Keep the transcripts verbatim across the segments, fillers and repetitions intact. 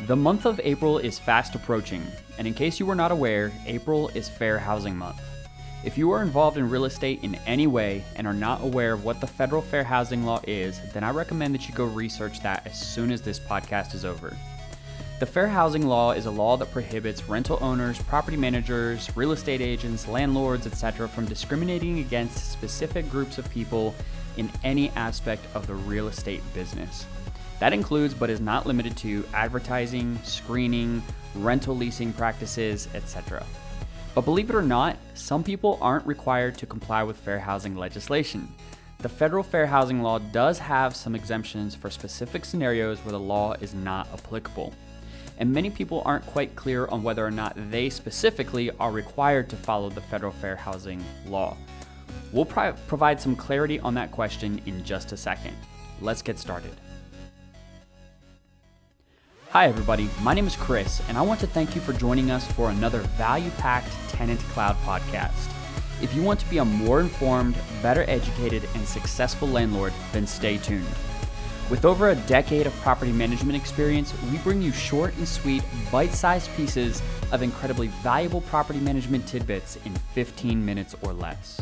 The month of April is fast approaching, and in case you were not aware, April is Fair Housing Month. If you are involved in real estate in any way and are not aware of what the federal fair housing law is, then I recommend that you go research that as soon as this podcast is over. The fair housing law is a law that prohibits rental owners, property managers, real estate agents, landlords, et cetera from discriminating against specific groups of people in any aspect of the real estate business. That includes, but is not limited to, advertising, screening, rental leasing practices, et cetera. But believe it or not, some people aren't required to comply with fair housing legislation. The federal fair housing law does have some exemptions for specific scenarios where the law is not applicable. And many people aren't quite clear on whether or not they specifically are required to follow the federal fair housing law. We'll pro- provide some clarity on that question in just a second. Let's get started. Hi everybody, my name is Chris, and I want to thank you for joining us for another value-packed Tenant Cloud podcast. If you want to be a more informed, better educated, and successful landlord, then stay tuned. With over a decade of property management experience, we bring you short and sweet, bite-sized pieces of incredibly valuable property management tidbits in fifteen minutes or less.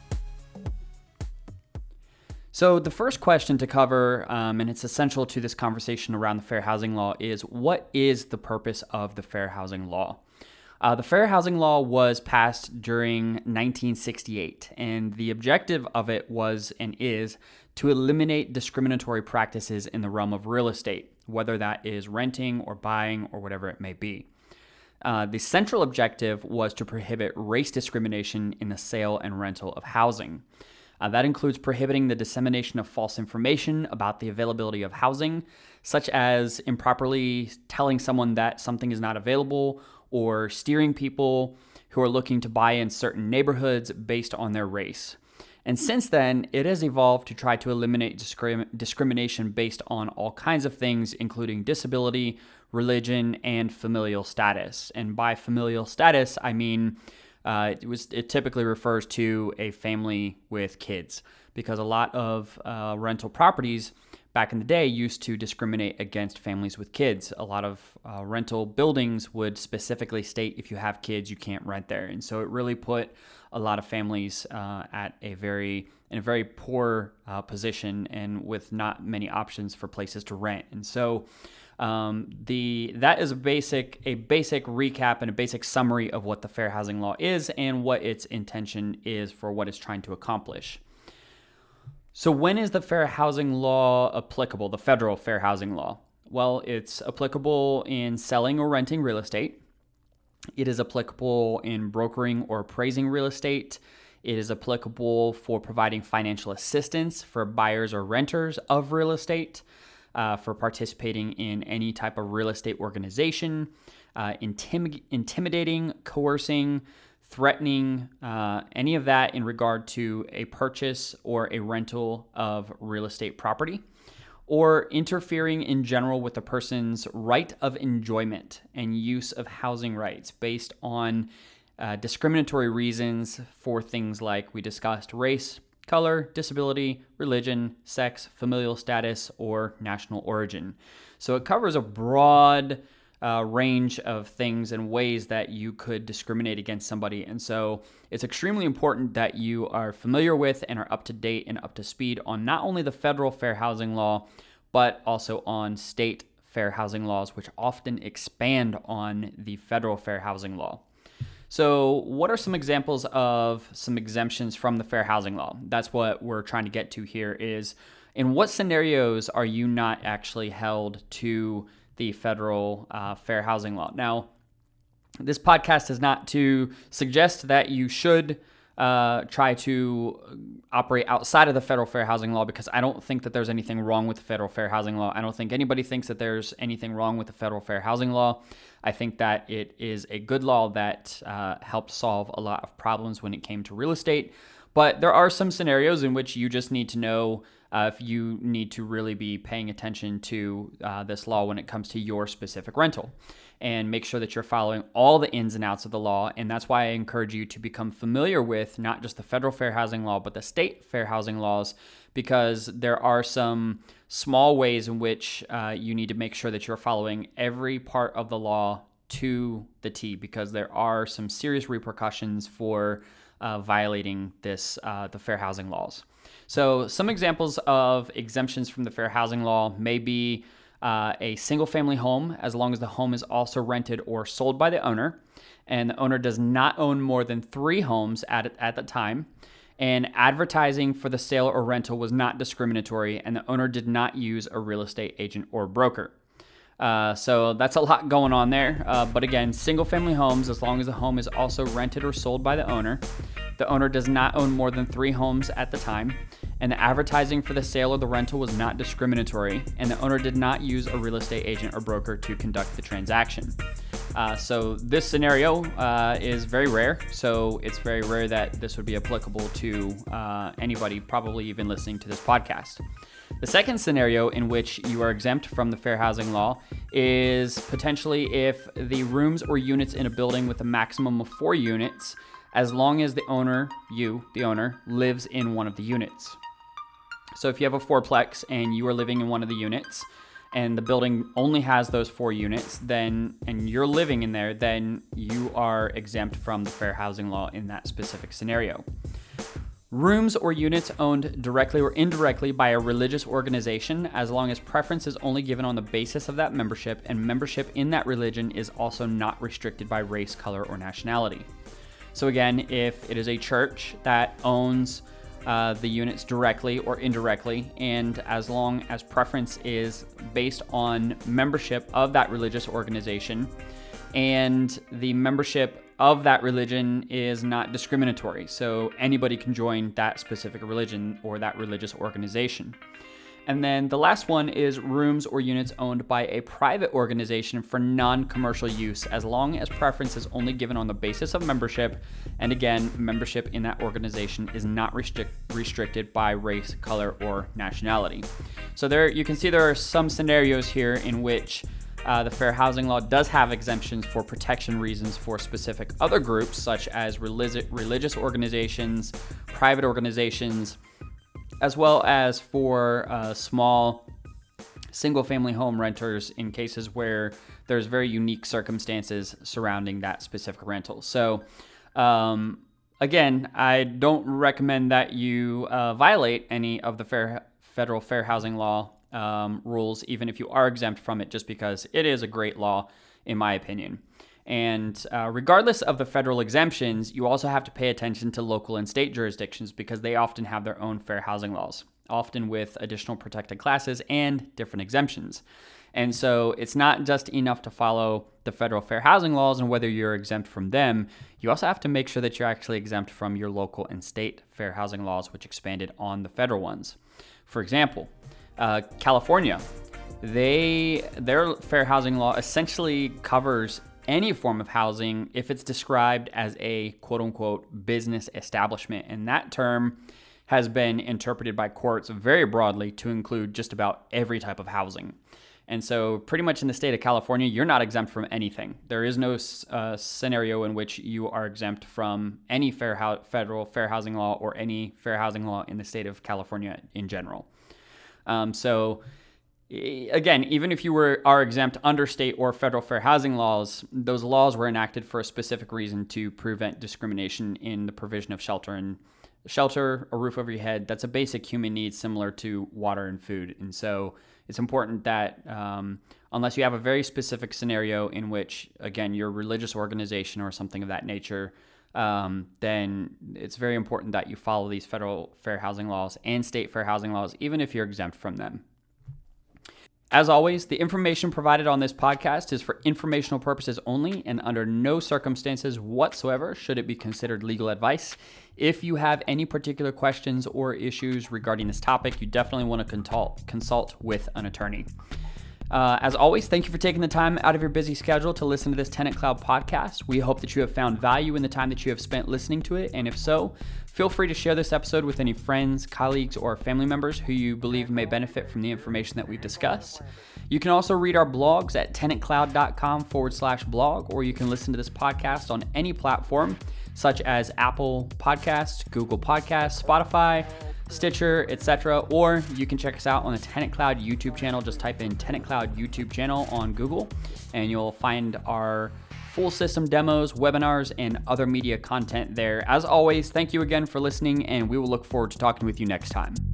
So the first question to cover, um, and it's essential to this conversation around the fair housing law, is what is the purpose of the fair housing law? Uh, the fair housing law was passed during nineteen sixty-eight, and the objective of it was and is to eliminate discriminatory practices in the realm of real estate, whether that is renting or buying or whatever it may be. Uh, the central objective was to prohibit race discrimination in the sale and rental of housing. Uh, that includes prohibiting the dissemination of false information about the availability of housing, such as improperly telling someone that something is not available or steering people who are looking to buy in certain neighborhoods based on their race. And since then, it has evolved to try to eliminate discrim- discrimination based on all kinds of things, including disability, religion, and familial status. And by familial status, I mean Uh, it was it typically refers to a family with kids, because a lot of uh, rental properties back in the day used to discriminate against families with kids. A lot of uh, rental buildings would specifically state if you have kids, you can't rent there, and so it really put a lot of families uh, at a very in a very poor uh, position and with not many options for places to rent. And so Um, the that is a basic a basic recap and a basic summary of what the fair housing law is and what its intention is for what it's trying to accomplish. So when is the fair housing law applicable, the federal fair housing law? Well, it's applicable in selling or renting real estate. It is applicable in brokering or appraising real estate. It is applicable for providing financial assistance for buyers or renters of real estate. Uh, for participating in any type of real estate organization, uh, intim- intimidating, coercing, threatening, uh, any of that in regard to a purchase or a rental of real estate property, or interfering in general with a person's right of enjoyment and use of housing rights based on uh, discriminatory reasons for things like we discussed: race, color, disability, religion, sex, familial status, or national origin. So it covers a broad uh, range of things and ways that you could discriminate against somebody. And so it's extremely important that you are familiar with and are up to date and up to speed on not only the federal fair housing law, but also on state fair housing laws, which often expand on the federal fair housing law. So what are some examples of some exemptions from the fair housing law? That's what we're trying to get to here, is in what scenarios are you not actually held to the federal uh, fair housing law? Now, this podcast is not to suggest that you should uh, try to operate outside of the federal fair housing law, because I don't think that there's anything wrong with the federal fair housing law. I don't think anybody thinks that there's anything wrong with the federal fair housing law. I think that it is a good law that uh, helped solve a lot of problems when it came to real estate. But there are some scenarios in which you just need to know uh, if you need to really be paying attention to uh, this law when it comes to your specific rental, and make sure that you're following all the ins and outs of the law. And that's why I encourage you to become familiar with not just the federal fair housing law, but the state fair housing laws, because there are some small ways in which uh, you need to make sure that you're following every part of the law to the T, because there are some serious repercussions for uh, violating this, uh, the fair housing laws. So some examples of exemptions from the fair housing law may be uh, a single family home, as long as the home is also rented or sold by the owner, and the owner does not own more than three homes at, at the time, and advertising for the sale or rental was not discriminatory, and the owner did not use a real estate agent or broker. Uh, so that's a lot going on there. Uh, but again, single family homes, as long as the home is also rented or sold by the owner, the owner does not own more than three homes at the time, and the advertising for the sale or the rental was not discriminatory, and the owner did not use a real estate agent or broker to conduct the transaction. Uh, so this scenario uh, is very rare, so it's very rare that this would be applicable to uh, anybody probably even listening to this podcast. The second scenario in which you are exempt from the fair housing law is potentially if the rooms or units in a building with a maximum of four units, as long as the owner, you, the owner, lives in one of the units. So if you have a fourplex and you are living in one of the units, and the building only has those four units, then, and you're living in there, then you are exempt from the fair housing law in that specific scenario. Rooms or units owned directly or indirectly by a religious organization, as long as preference is only given on the basis of that membership, and membership in that religion is also not restricted by race, color, or nationality. So again, if it is a church that owns uh, the units directly or indirectly, and as long as preference is based on membership of that religious organization, and the membership of that religion is not discriminatory, so anybody can join that specific religion or that religious organization. And then the last one is rooms or units owned by a private organization for non-commercial use, as long as preference is only given on the basis of membership, and again, membership in that organization is not restrict, restricted by race, color, or nationality. So there, you can see there are some scenarios here in which Uh, the fair housing law does have exemptions for protection reasons for specific other groups, such as religi- religious organizations, private organizations, as well as for uh, small single-family home renters in cases where there's very unique circumstances surrounding that specific rental. So, um, again, I don't recommend that you uh, violate any of the fair, federal fair housing law Um, rules, even if you are exempt from it, just because it is a great law, in my opinion. And uh, regardless of the federal exemptions, you also have to pay attention to local and state jurisdictions, because they often have their own fair housing laws, often with additional protected classes and different exemptions. And so it's not just enough to follow the federal fair housing laws and whether you're exempt from them. You also have to make sure that you're actually exempt from your local and state fair housing laws, which expanded on the federal ones. For example, Uh, California, they their fair housing law essentially covers any form of housing if it's described as a quote-unquote business establishment, and that term has been interpreted by courts very broadly to include just about every type of housing. And so pretty much in the state of California, you're not exempt from anything. There is no uh, scenario in which you are exempt from any fair ho- federal fair housing law or any fair housing law in the state of California in general. Um, so again, even if you were are exempt under state or federal fair housing laws, those laws were enacted for a specific reason to prevent discrimination in the provision of shelter and shelter, a roof over your head. That's a basic human need similar to water and food. And so it's important that um, unless you have a very specific scenario in which, again, you're a religious organization or something of that nature, Um, then it's very important that you follow these federal fair housing laws and state fair housing laws, even if you're exempt from them. As always, the information provided on this podcast is for informational purposes only, and under no circumstances whatsoever should it be considered legal advice. If you have any particular questions or issues regarding this topic, you definitely want to consult, consult with an attorney. Uh, as always, thank you for taking the time out of your busy schedule to listen to this Tenant Cloud podcast. We hope that you have found value in the time that you have spent listening to it. And if so, feel free to share this episode with any friends, colleagues, or family members who you believe may benefit from the information that we've discussed. You can also read our blogs at tenantcloud.com forward slash blog, or you can listen to this podcast on any platform such as Apple Podcasts, Google Podcasts, Spotify, Stitcher, et cetera. Or you can check us out on the Tenant Cloud YouTube channel. Just type in Tenant Cloud YouTube channel on Google, and you'll find our full system demos, webinars, and other media content there. As always, thank you again for listening, and we will look forward to talking with you next time.